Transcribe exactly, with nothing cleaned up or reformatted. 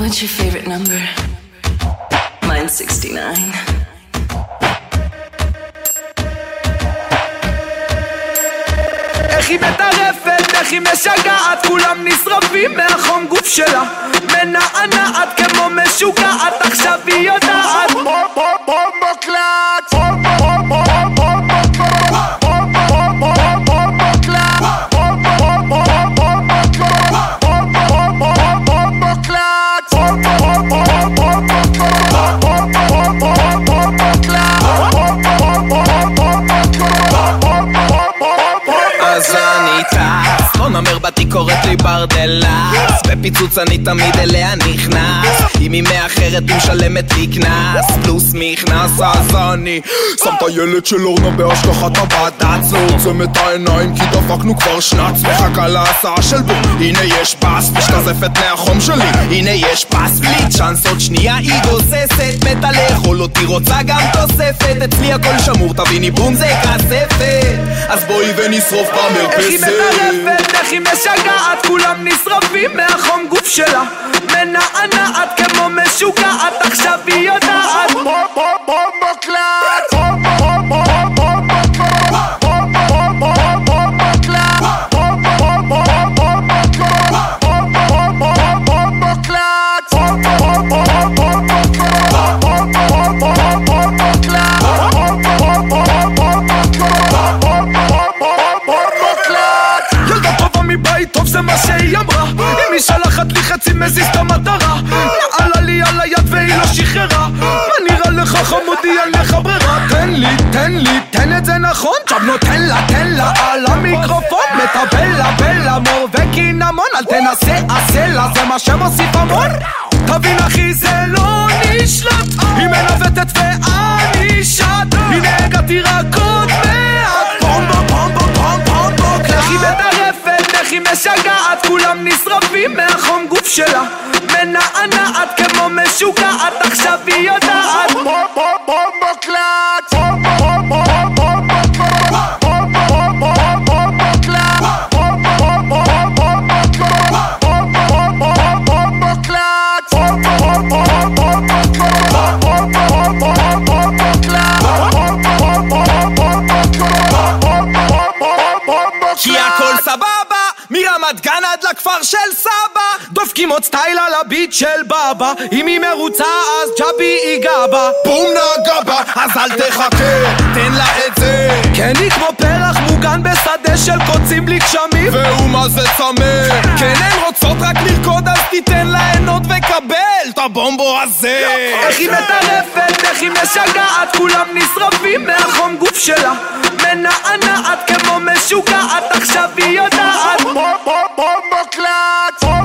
What's your favorite number? Mine's sixty-nine. איך היא מטרפת, איך היא משגעת, כולם נשרפים מהחום גוף שלה, מנענעת כמו משוגעת, עכשיו היא יודעת בומבוקלט אז אני טס, לא נאמר באתי קוראת לי ברדלס, בפיצוץ אני תמיד אליה נכנס, אם היא מאחרת היא משלמת לי כנס, פלוס מכנס. אז אני שם את הילד של אורנה בהשגחת הבד"ץ, לא עוצם את העיניים כי דפקנו כבר שנץ, מחכה להסעה של בום, הנה יש פס, משתזפת מהחום שלי, הנה יש פס, בלי צ'אנס עוד שנייה היא גוססת, מתה לאכול אותי רוצה גם תוספת, אצלי הכל שמור תביני בום זה כספת, אז בואי ונשרוף במרפסת. איך היא מטרפת, איך היא משגעת, כולם נשרפים מהחום גוף שלה, מנענעת כמו משוגעת, עכשיו היא יודעת בומבוקלט טוב זה מה שהיא אמרה, אם היא שלחת לי חצי מזיז את המטרה, נעלה לי על היד והיא לא שחררה, מה נראה לך חמודי אין לך ברירה, תן לי, תן לי, תן את זה נכון, עכשיו נותן לה, תן לה על המיקרופון, מטבלה, בלה, מור וקינמון, אל תנסה, עשה לה, זה מה שמוסיף המון, תבין אחי זה לא נשלט, היא מנווטת ואני שט, הנה הגעתי רק עוד מעט, בומבו, בומבו, בומבו, בומבו, איך היא מטרפת, איך היא משגעת, כולם נשרפים מהחום גוף שלה, מנענעת כמו משוגעת, עכשיו היא יודעת בומבוקלט כי הכל סבבה, מרמת גן עד לכפר של סבא, דופקים עוד סטייל על הביט של בבא, אם היא מרוצה אז ג'אבי ייגע בה, בום נגע בה, אז אל תחכה, תן לה את זה, כן היא כמו פרח מוגן בשדה של קוצים בלי גשמים, והוא מה זה צמא, כן הן רוצות רק לרקוד אז תיתן להנות וקבל את הבומבו הזה. איך היא מטרפת, איך היא משגעת, כולם נשרפים מהחום גוף שלה, מנענעת כמו משוגעת, עכשיו היא יודעת בומבוקלט